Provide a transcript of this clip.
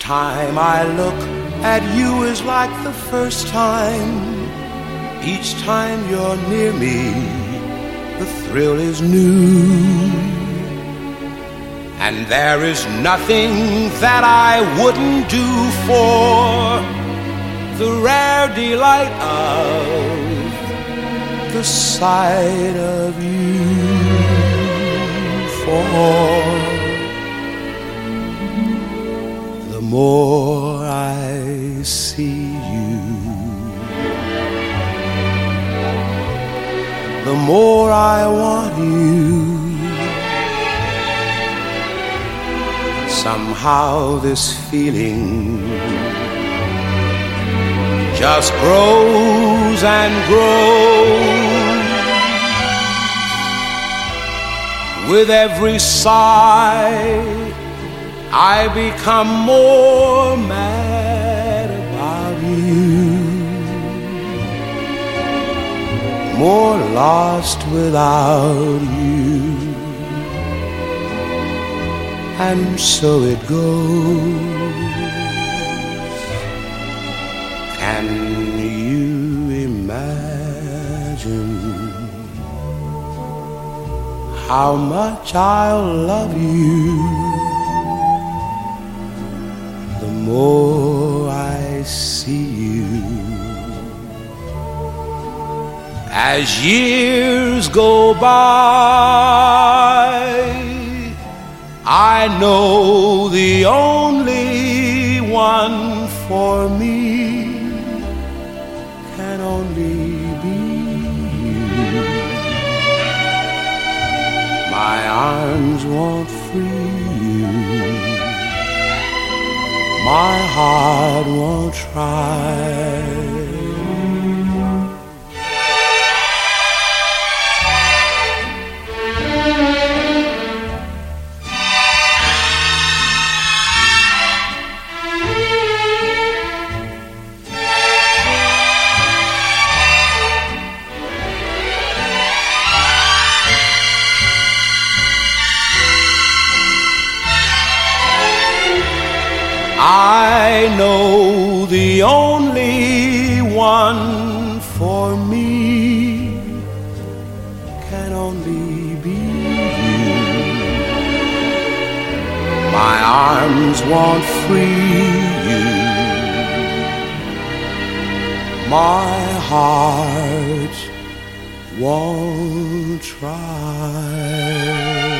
time I look at you is like the first time. Each time you're near me, the thrill is new. And there is nothing that I wouldn't do for the rare delight of the sight of you. For the more I see you, the more I want you. Somehow this feeling just grows and grows. With every sigh, I become more mad about you, more lost without you. And so it goes. Can you imagine how much I'll love you the more I see you? As years go by, I know the only one for me can only be you. My arms won't free you, my heart won't try. I know the only one for me can only be you. My arms won't free you, my heart won't try.